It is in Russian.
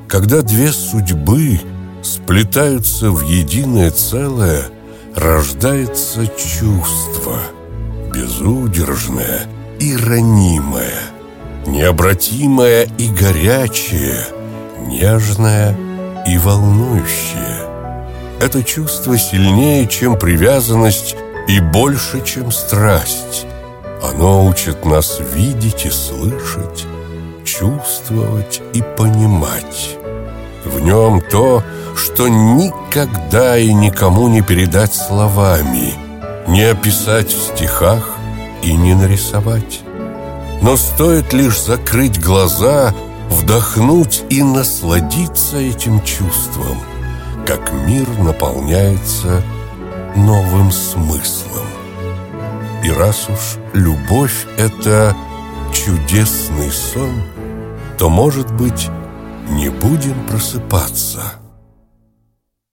Когда две судьбы сплетаются в единое целое, рождается чувство, безудержное и ранимое, необратимое и горячее, нежное и волнующее. Это чувство сильнее, чем привязанность, и больше, чем страсть. Оно учит нас видеть и слышать, чувствовать и понимать. В нем то, что никогда и никому не передать словами, не описать в стихах и не нарисовать. Но стоит лишь закрыть глаза, вдохнуть и насладиться этим чувством, как мир наполняется новым смыслом. И раз уж любовь — это чудесный сон, то, может быть, не будем просыпаться,